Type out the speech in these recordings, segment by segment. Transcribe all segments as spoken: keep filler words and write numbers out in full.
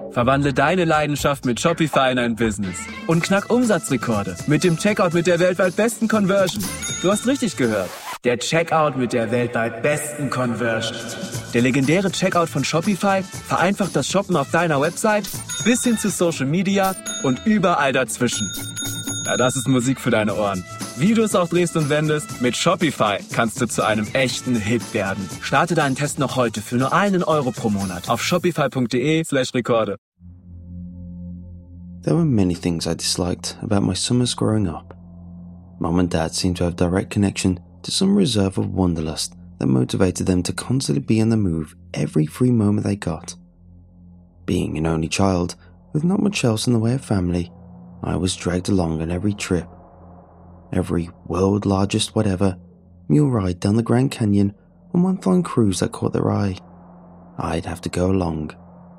Verwandle deine Leidenschaft mit Shopify in ein Business und knack Umsatzrekorde mit dem Checkout mit der weltweit besten Conversion. Du hast richtig gehört. Der Checkout mit der weltweit besten Conversion. Der legendäre Checkout von Shopify vereinfacht das Shoppen auf deiner Website bis hin zu Social Media und überall dazwischen. Ja, das ist Musik für deine Ohren. Wie du es auch drehst und wendest, mit Shopify kannst du zu einem echten Hit werden. Starte deinen Test noch heute für nur einen Euro pro Monat auf shopify.de slash Rekorde. There were many things I disliked about my summers growing up. Mum and Dad seemed to have direct connection to some reserve of wanderlust that motivated them to constantly be on the move every free moment they got. Being an only child, with not much else in the way of family, I was dragged along on every trip. Every world largest whatever, mule ride down the Grand Canyon, or month-long cruise that caught their eye, I'd have to go along.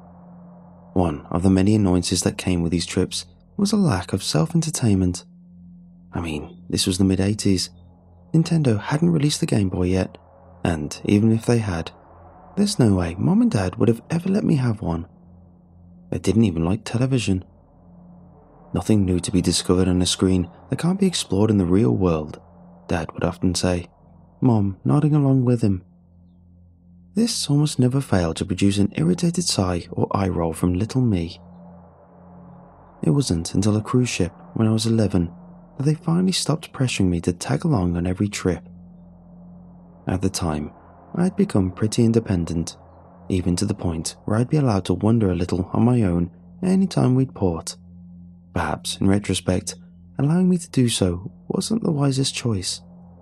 One of the many annoyances that came with these trips was a lack of self-entertainment. I mean, this was the mid-eighties. Nintendo hadn't released the Game Boy yet, and even if they had, there's no way Mom and Dad would have ever let me have one. They didn't even like television. Nothing new to be discovered on a screen that can't be explored in the real world, Dad would often say, Mom nodding along with him. This almost never failed to produce an irritated sigh or eye roll from little me. It wasn't until a cruise ship, when I was eleven, that they finally stopped pressuring me to tag along on every trip. At the time, I had become pretty independent, even to the point where I'd be allowed to wander a little on my own any time we'd port. Perhaps, in retrospect, allowing me to do so wasn't the wisest choice.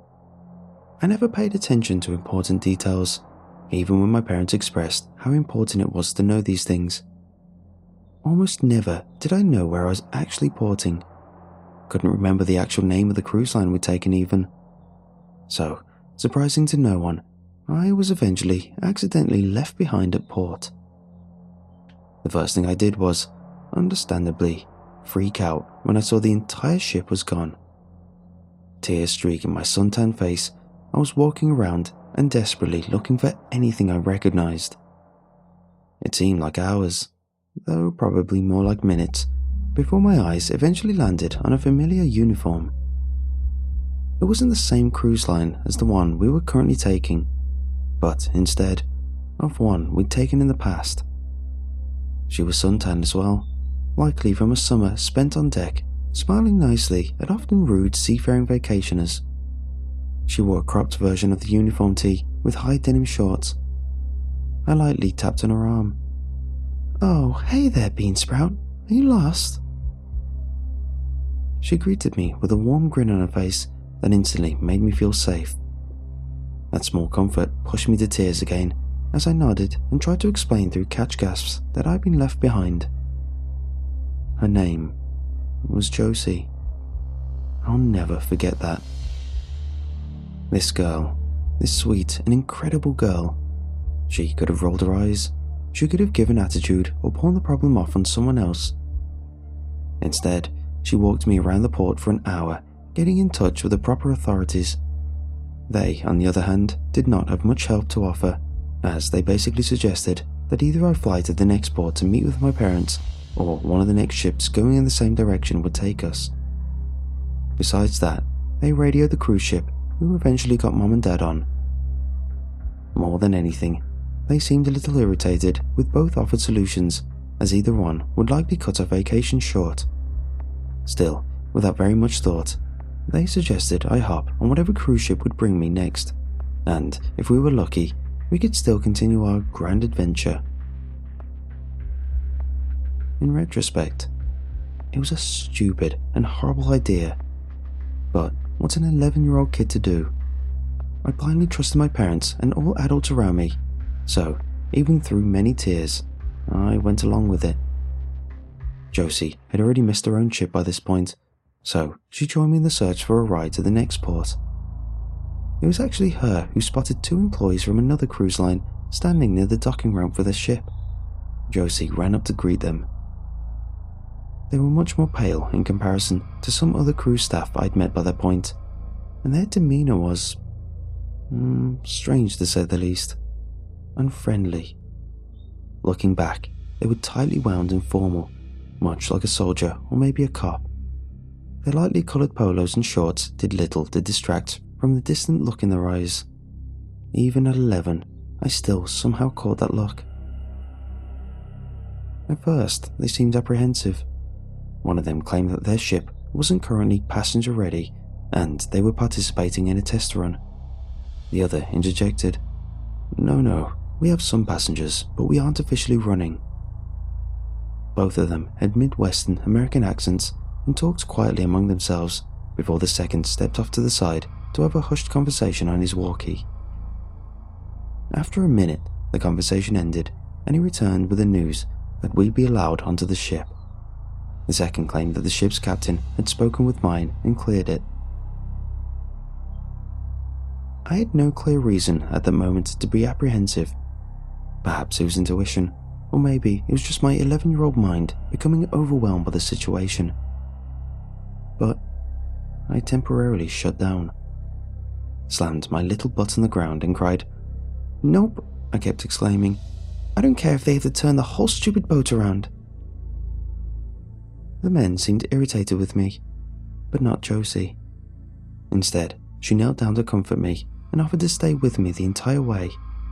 I never paid attention to important details, even when my parents expressed how important it was to know these things. Almost never did I know where I was actually porting. Couldn't remember the actual name of the cruise line we'd taken even. So, surprising to no one, I was eventually accidentally left behind at port. The first thing I did was, understandably, freak out when I saw the entire ship was gone. Tears streaking my suntanned face, I was walking around and desperately looking for anything I recognized. It seemed like hours, though probably more like minutes, before my eyes eventually landed on a familiar uniform. It wasn't the same cruise line as the one we were currently taking, but instead of one we'd taken in the past. She was suntanned as well, likely from a summer spent on deck, smiling nicely at often rude seafaring vacationers. She wore a cropped version of the uniform tee with high denim shorts. I lightly tapped on her arm. "Oh, hey there, Beansprout. Are you lost?" She greeted me with a warm grin on her face that instantly made me feel safe. That small comfort pushed me to tears again as I nodded and tried to explain through catch gasps that I'd been left behind. Her name was Josie. I'll never forget that. This girl, this sweet and incredible girl, she could have rolled her eyes, she could have given attitude or pawned the problem off on someone else. Instead, she walked me around the port for an hour, getting in touch with the proper authorities. They, on the other hand, did not have much help to offer, as they basically suggested that either I fly to the next port to meet with my parents, or one of the next ships going in the same direction would take us. Besides that, they radioed the cruise ship, who eventually got Mom and Dad on. More than anything, they seemed a little irritated with both offered solutions, as either one would likely cut our vacation short. Still, without very much thought, they suggested I hop on whatever cruise ship would bring me next, and if we were lucky, we could still continue our grand adventure. In retrospect, it was a stupid and horrible idea, but what's an eleven-year-old kid to do? I blindly trusted my parents and all adults around me, so even through many tears, I went along with it. Josie had already missed her own ship by this point, so she joined me in the search for a ride to the next port. It was actually her who spotted two employees from another cruise line standing near the docking ramp for their ship. Josie ran up to greet them. They were much more pale in comparison to some other cruise staff I'd met by that point, and their demeanour was, mm, strange to say the least, unfriendly. Looking back, they were tightly wound and formal, much like a soldier or maybe a cop. Their lightly coloured polos and shorts did little to distract from the distant look in their eyes. Even at eleven, I still somehow caught that look. At first, they seemed apprehensive. One of them claimed that their ship wasn't currently passenger ready and they were participating in a test run. The other interjected, "No, no, we have some passengers, but we aren't officially running." Both of them had Midwestern American accents and talked quietly among themselves before the second stepped off to the side to have a hushed conversation on his walkie. After a minute, the conversation ended and he returned with the news that we'd be allowed onto the ship. The second claimed that the ship's captain had spoken with mine and cleared it. I had no clear reason at that moment to be apprehensive. Perhaps it was intuition, or maybe it was just my eleven-year-old mind becoming overwhelmed by the situation. But I temporarily shut down, slammed my little butt on the ground and cried, "Nope," I kept exclaiming. "I don't care if they have to turn the whole stupid boat around." The men seemed irritated with me, but not Josie. Instead, she knelt down to comfort me and offered to stay with me the entire way.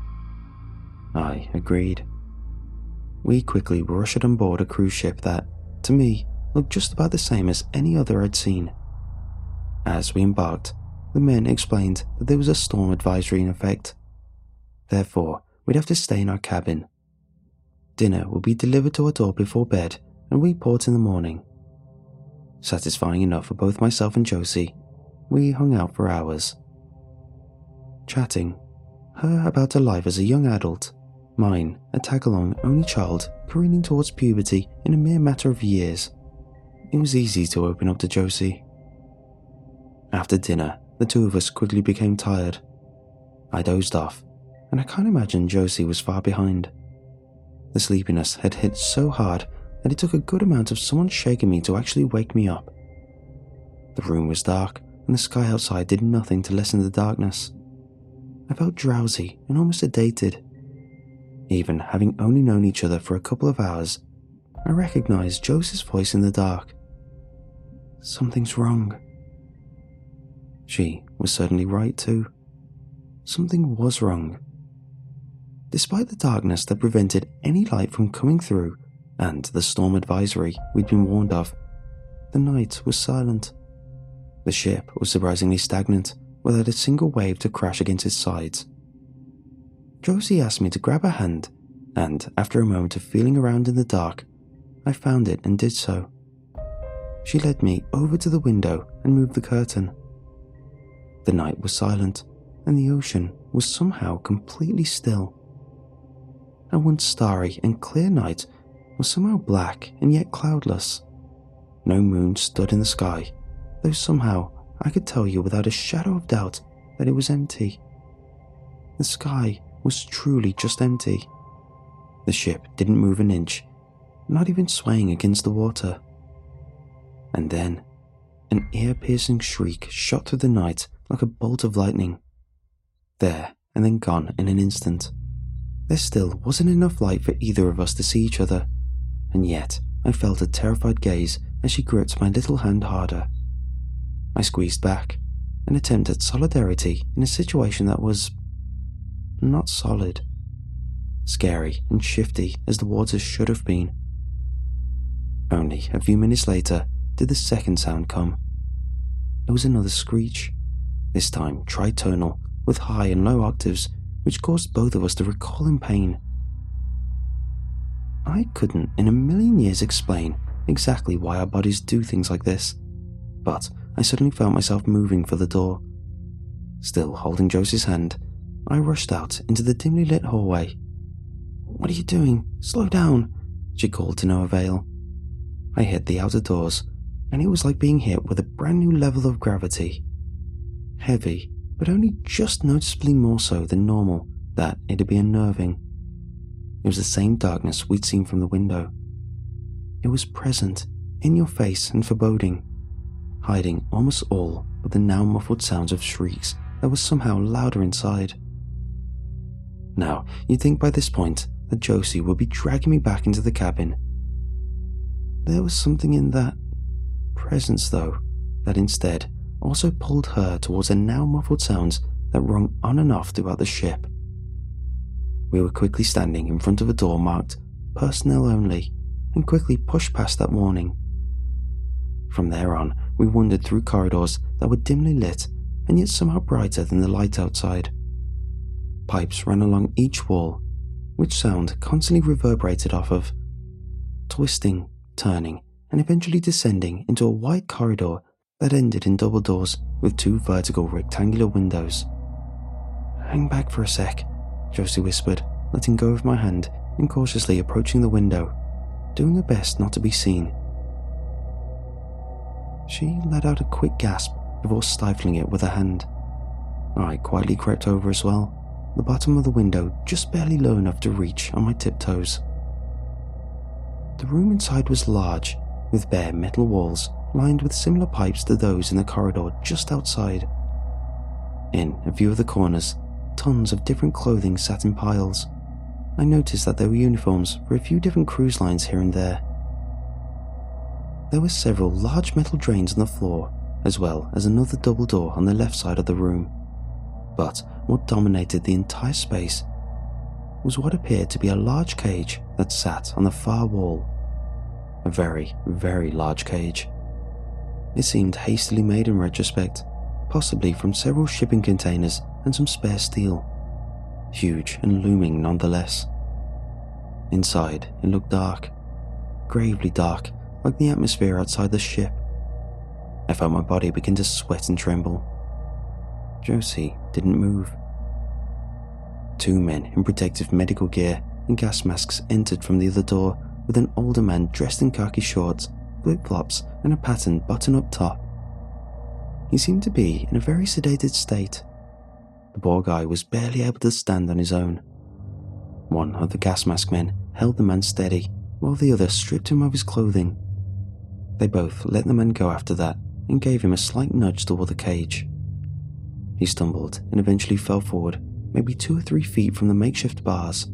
I agreed. We quickly were ushered on board a cruise ship that, to me, looked just about the same as any other I'd seen. As we embarked, the men explained that there was a storm advisory in effect. Therefore, we'd have to stay in our cabin. Dinner would be delivered to our door before bed, and we port in the morning. Satisfying enough for both myself and Josie, we hung out for hours. Chatting, her about her life as a young adult, mine a tag-along only child careening towards puberty in a mere matter of years. It was easy to open up to Josie. After dinner, the two of us quickly became tired. I dozed off, and I can't imagine Josie was far behind. The sleepiness had hit so hard that it took a good amount of someone shaking me to actually wake me up. The room was dark, and the sky outside did nothing to lessen the darkness. I felt drowsy and almost sedated. Even having only known each other for a couple of hours, I recognized Josie's voice in the dark. "Something's wrong." She was certainly right too. Something was wrong. Despite the darkness that prevented any light from coming through and the storm advisory we'd been warned of, the night was silent. The ship was surprisingly stagnant, without a single wave to crash against its sides. Josie asked me to grab her hand, and after a moment of feeling around in the dark, I found it and did so. She led me over to the window and moved the curtain. The night was silent, and the ocean was somehow completely still. A once starry and clear night was somehow black and yet cloudless. No moon stood in the sky, though somehow I could tell you without a shadow of doubt that it was empty. The sky was truly just empty. The ship didn't move an inch, not even swaying against the water. And then, an ear-piercing shriek shot through the night like a bolt of lightning. There and then gone in an instant. There still wasn't enough light for either of us to see each other, and yet I felt a terrified gaze as she gripped my little hand harder. I squeezed back, an attempt at solidarity in a situation that was not solid. Scary and shifty as the waters should have been. Only a few minutes later did the second sound come. It was another screech, this time tritonal with high and low octaves, which caused both of us to recoil in pain. I couldn't in a million years explain exactly why our bodies do things like this, but I suddenly felt myself moving for the door. Still holding Josie's hand, I rushed out into the dimly lit hallway. "What are you doing? Slow down," she called to no avail. I hit the outer doors, and it was like being hit with a brand new level of gravity. Heavy, but only just noticeably more so than normal, that it'd be unnerving. It was the same darkness we'd seen from the window. It was present, in your face and foreboding, hiding almost all but the now muffled sounds of shrieks that were somehow louder inside. Now, you'd think by this point that Josie would be dragging me back into the cabin. There was something in that presence, though, that instead also pulled her towards the now muffled sounds that rung on and off throughout the ship. We were quickly standing in front of a door marked "Personnel Only" and quickly pushed past that warning. From there on, we wandered through corridors that were dimly lit and yet somehow brighter than the light outside. Pipes ran along each wall, which sound constantly reverberated off of, twisting, turning, and eventually descending into a wide corridor that ended in double doors with two vertical rectangular windows. "Hang back for a sec," Josie whispered, letting go of my hand and cautiously approaching the window, doing her best not to be seen. She let out a quick gasp before stifling it with a hand. I quietly crept over as well, the bottom of the window just barely low enough to reach on my tiptoes. The room inside was large, with bare metal walls lined with similar pipes to those in the corridor just outside. In a few of the corners, tons of different clothing sat in piles. I noticed that there were uniforms for a few different cruise lines here and there. There were several large metal drains on the floor, as well as another double door on the left side of the room. But what dominated the entire space was what appeared to be a large cage that sat on the far wall. A very, very large cage. It seemed hastily made in retrospect, possibly from several shipping containers and some spare steel. Huge and looming nonetheless. Inside, it looked dark, gravely dark, like the atmosphere outside the ship. I felt my body begin to sweat and tremble. Josie didn't move. Two men in protective medical gear and gas masks entered from the other door with an older man dressed in khaki shorts, flip-flops, and a patterned button-up top. He seemed to be in a very sedated state. The poor guy was barely able to stand on his own. One of the gas mask men held the man steady, while the other stripped him of his clothing. They both let the man go after that and gave him a slight nudge toward the cage. He stumbled and eventually fell forward, maybe two or three feet from the makeshift bars.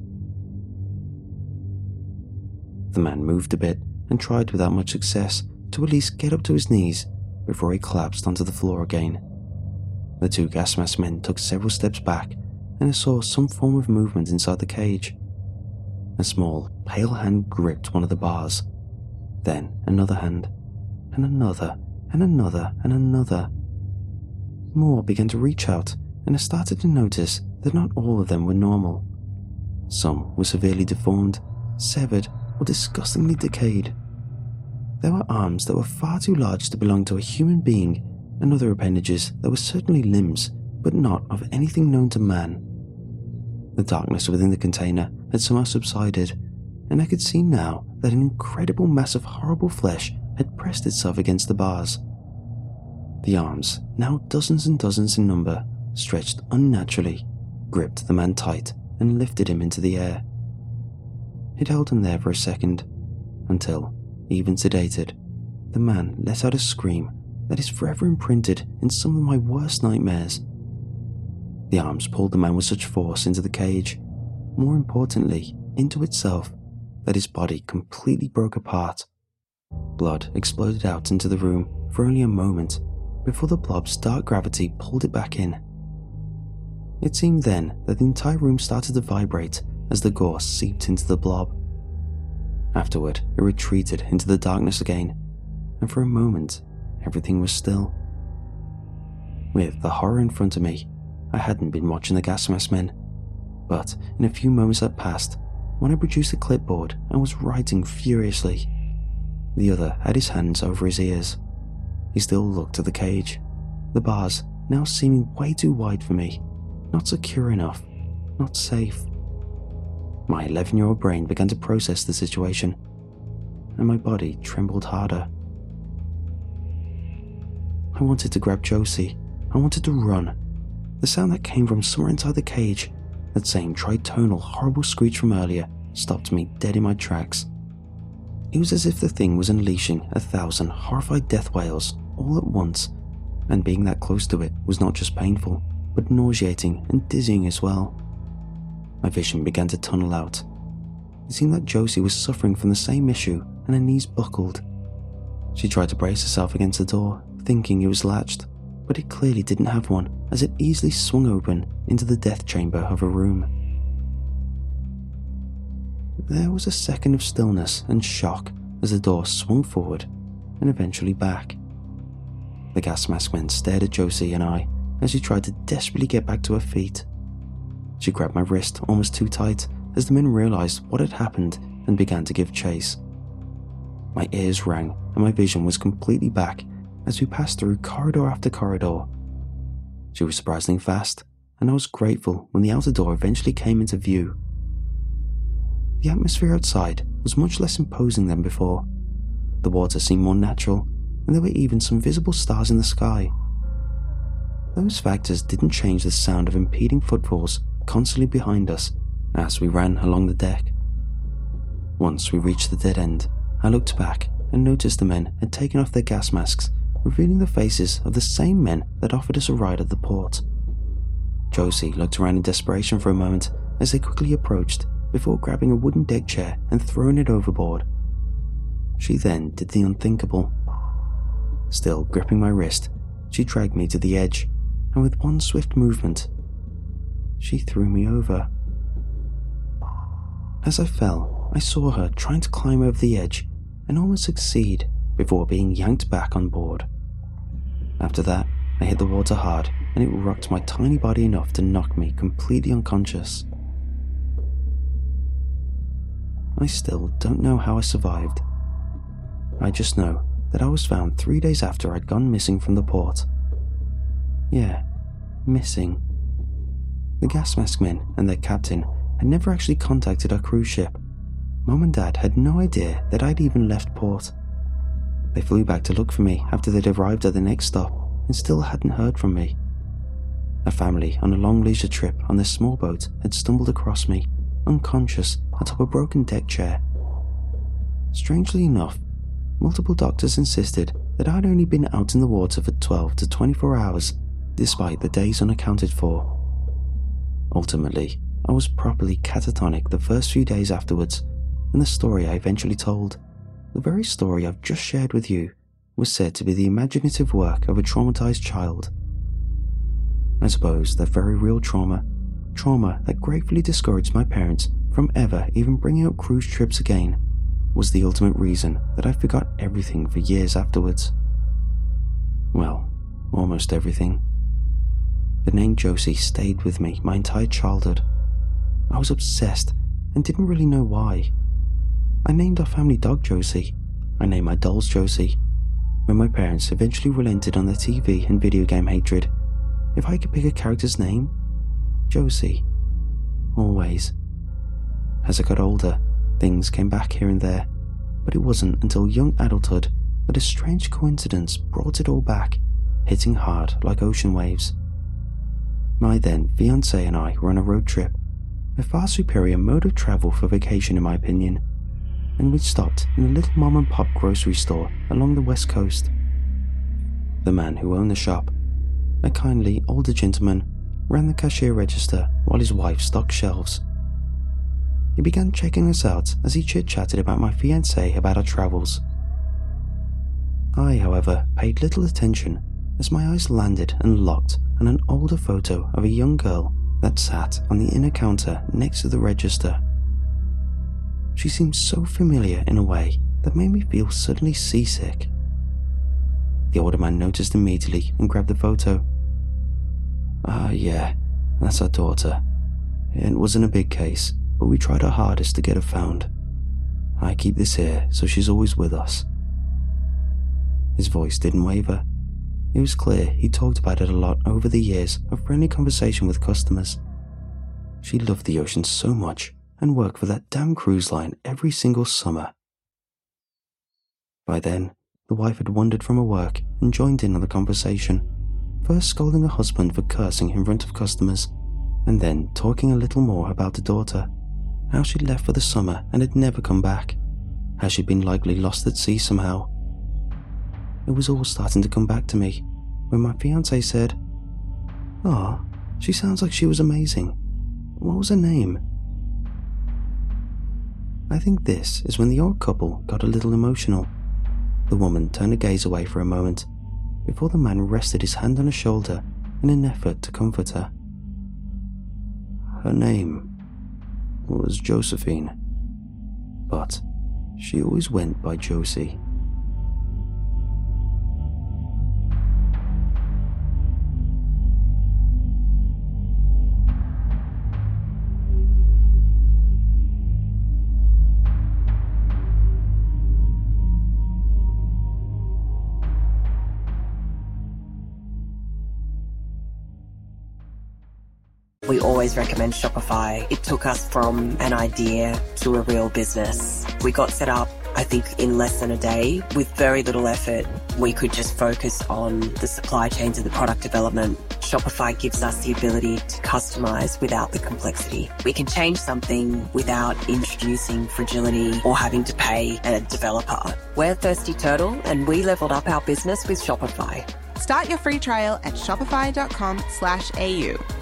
The man moved a bit and tried without much success to at least get up to his knees before he collapsed onto the floor again. The two gas mask men took several steps back and I saw some form of movement inside the cage. A small, pale hand gripped one of the bars. Then another hand, and another, and another, and another. More began to reach out, and I started to notice that not all of them were normal. Some were severely deformed, severed, or disgustingly decayed. There were arms that were far too large to belong to a human being, and other appendages that were certainly limbs, but not of anything known to man. The darkness within the container had somehow subsided, and I could see now that an incredible mass of horrible flesh had pressed itself against the bars. The arms, now dozens and dozens in number, stretched unnaturally, gripped the man tight, and lifted him into the air. It held him there for a second, until, even sedated, the man let out a scream that is forever imprinted in some of my worst nightmares. The arms pulled the man with such force into the cage, more importantly, into itself, that his body completely broke apart. Blood exploded out into the room for only a moment before the blob's dark gravity pulled it back in. It seemed then that the entire room started to vibrate as the gore seeped into the blob. Afterward, it retreated into the darkness again, and for a moment, everything was still. With the horror in front of me, I hadn't been watching the gas mask men, but in a few moments that passed, when I produced a clipboard and was writing furiously. The other had his hands over his ears. He still looked at the cage, the bars now seeming way too wide for me, not secure enough, not safe. My eleven-year-old brain began to process the situation, and my body trembled harder. I wanted to grab Josie. I wanted to run. The sound that came from somewhere inside the cage, that same tritonal horrible screech from earlier, stopped me dead in my tracks. It was as if the thing was unleashing a thousand horrified death wails all at once, and being that close to it was not just painful, but nauseating and dizzying as well. My vision began to tunnel out. It seemed that Josie was suffering from the same issue and her knees buckled. She tried to brace herself against the door, thinking it was latched, but it clearly didn't have one, as it easily swung open into the death chamber of a room. There was a second of stillness and shock as the door swung forward and eventually back. The gas mask men stared at Josie and I as she tried to desperately get back to her feet. She grabbed my wrist almost too tight as the men realized what had happened and began to give chase. My ears rang and my vision was completely back as we passed through corridor after corridor. She was surprisingly fast, and I was grateful when the outer door eventually came into view. The atmosphere outside was much less imposing than before. The water seemed more natural, and there were even some visible stars in the sky. Those factors didn't change the sound of impeding footfalls constantly behind us as we ran along the deck. Once we reached the dead end, I looked back and noticed the men had taken off their gas masks, revealing the faces of the same men that offered us a ride at the port. Josie looked around in desperation for a moment as they quickly approached before grabbing a wooden deck chair and throwing it overboard. She then did the unthinkable. Still gripping my wrist, she dragged me to the edge, and with one swift movement, she threw me over. As I fell, I saw her trying to climb over the edge and almost succeed before being yanked back on board. After that, I hit the water hard and it rocked my tiny body enough to knock me completely unconscious. I still don't know how I survived. I just know that I was found three days after I'd gone missing from the port. Yeah, missing. The gas mask men and their captain had never actually contacted our cruise ship. Mom and Dad had no idea that I'd even left port. They flew back to look for me after they'd arrived at the next stop and still hadn't heard from me. A family on a long leisure trip on their small boat had stumbled across me, unconscious atop a broken deck chair. Strangely enough, multiple doctors insisted that I'd only been out in the water for twelve to twenty-four hours, despite the days unaccounted for. Ultimately, I was properly catatonic the first few days afterwards, and the story I eventually told, the very story I've just shared with you, was said to be the imaginative work of a traumatized child. I suppose that very real trauma, trauma that gratefully discouraged my parents from ever even bringing up cruise trips again, was the ultimate reason that I forgot everything for years afterwards. Well, almost everything. The name Josie stayed with me my entire childhood. I was obsessed and didn't really know why. I named our family dog Josie. I named my dolls Josie. When my parents eventually relented on their T V and video game hatred, if I could pick a character's name, Josie. Always. As I got older, things came back here and there, but it wasn't until young adulthood that a strange coincidence brought it all back, hitting hard like ocean waves. My then fiancé and I were on a road trip, a far superior mode of travel for vacation in my opinion, and we'd stopped in a little mom and pop grocery store along the west coast. The man who owned the shop, a kindly older gentleman, ran the cashier register while his wife stocked shelves. He began checking us out as he chit-chatted about my fiancé about our travels. I, however, paid little attention as my eyes landed and locked on an older photo of a young girl that sat on the inner counter next to the register. She seemed so familiar in a way that made me feel suddenly seasick. The older man noticed immediately and grabbed the photo. Ah, uh, yeah, that's our daughter. It wasn't a big case, but we tried our hardest to get her found. I keep this here so she's always with us. His voice didn't waver. It was clear he talked about it a lot over the years of friendly conversation with customers. She loved the ocean so much and worked for that damn cruise line every single summer. By then, the wife had wandered from her work and joined in on the conversation, first scolding her husband for cursing in front of customers, and then talking a little more about the daughter, how she'd left for the summer and had never come back, how she'd been likely lost at sea somehow. It was all starting to come back to me when my fiancé said, "Ah, she sounds like she was amazing. What was her name?" I think this is when the odd couple got a little emotional. The woman turned her gaze away for a moment before the man rested his hand on her shoulder in an effort to comfort her. Her name was Josephine, but she always went by Josie. We always recommend Shopify. It took us from an idea to a real business. We got set up, I think, in less than a day with very little effort. We could just focus on the supply chains and the product development. Shopify gives us the ability to customize without the complexity. We can change something without introducing fragility or having to pay a developer. We're Thirsty Turtle, and we leveled up our business with Shopify. Start your free trial at shopify.com slash AU.